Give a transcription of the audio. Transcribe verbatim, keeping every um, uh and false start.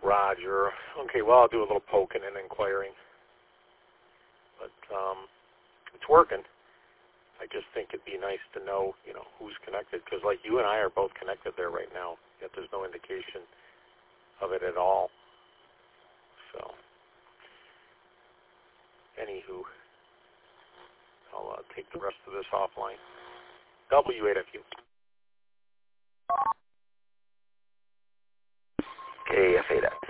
Roger. Okay, well, I'll do a little poking and inquiring. But um, it's working. I just think it'd be nice to know, you know, who's connected. Because, like, you and I are both connected there right now, yet there's no indication of it at all. So, anywho, I'll uh, take the rest of this offline. W eight F U. K F eight X.